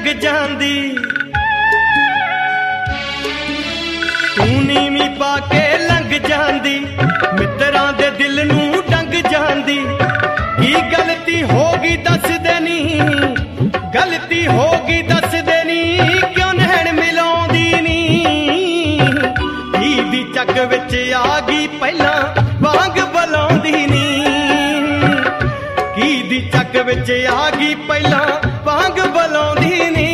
लंघ जांदी, तू नीवी पा के लंघ जांदी, मित्रां दे दिल नूं डंग जांदी। की गलती होगी दस देनी, गलती होगी दस देनी, क्यों नैन मिलाउंदी नी। धी दी चक विच आ गई पहलां वांग बुलाउंदी नी, की दी चक विच आ गई पहलां वांग बुलाउंदी नी।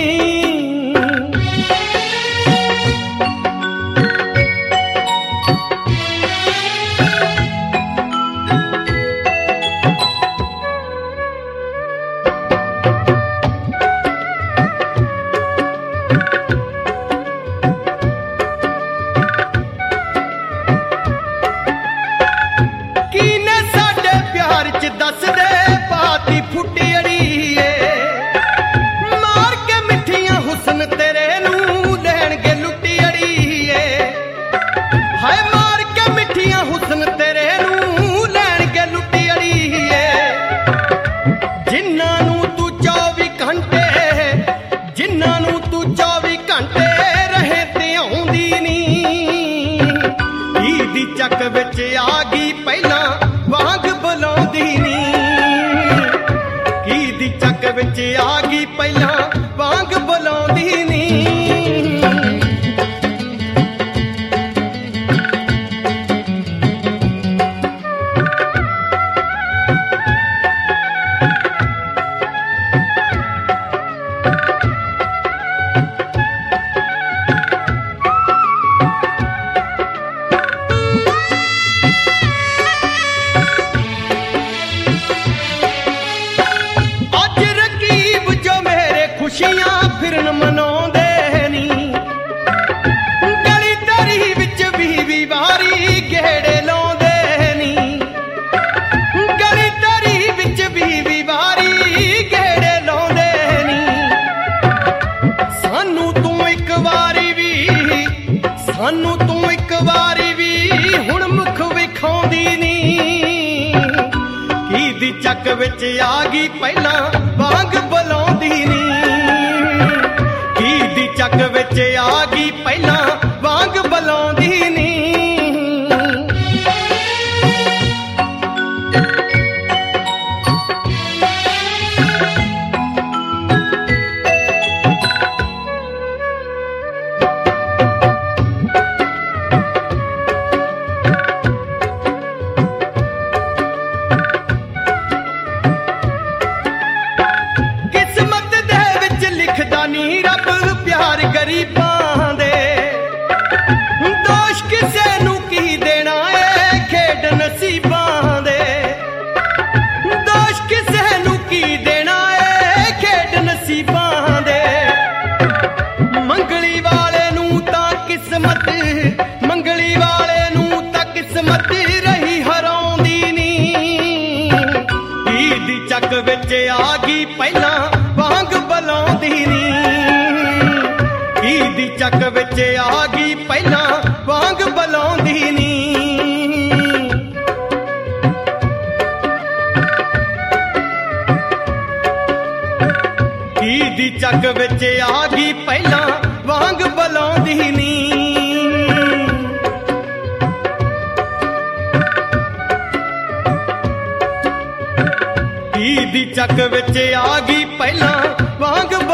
दस दे पाती फुटी अड़ीए, मार के मिठियां हुसन तेरे नूं लैणगे लुटी अड़ीए। हाय मार के मिठियां हुसन तेरे नूं लैणगे लुटी अड़ीए। जिन्हां नूं तू 24 घंटे, जिन्हां नूं तू 24 घंटे रहे ते आउंदी नी। दी चक विच आ गई पहलां वांग बुलाउंदी नी, की दी चक विच आ गई पहलां वांग बुलाउंदी नी। खुशियां फिरन मनाउंदे नी, गली दरी विच बीवी वारी गेड़े लाउंदे नी। गली दरी विच बीवी वारी गेड़े लाउंदे नी। सानू तू एक वारी भी, सानू तू एक वारी भी हुण मुख विखाउंदी नी। की दी चक विच आ गई पहलां वांग बुलाउंदी नी, दी चक विच आ गई पहलां वांग बुलाउंदी नी। किस्मत दे विच लिखदा नी रब प्यार गरीबां दे, दोष किसे नूं की देना है खेड नसीबां दे। दोष किसे नूं की देना है खेड नसीबां दे। मंगली वाले नूं तां किस्मत, मंगली वाले नूं तां किस्मत रही हराउंदी नी। दी चक विच आ गई पहलां वांग बुलाउंदी नी, दी चक विच आ गई पहलां वांग बुलाउंदी नी। दी चक विच आ गई पहलां वांग बुलाउंदी नी। दी चक विच आ गई पहलां वांग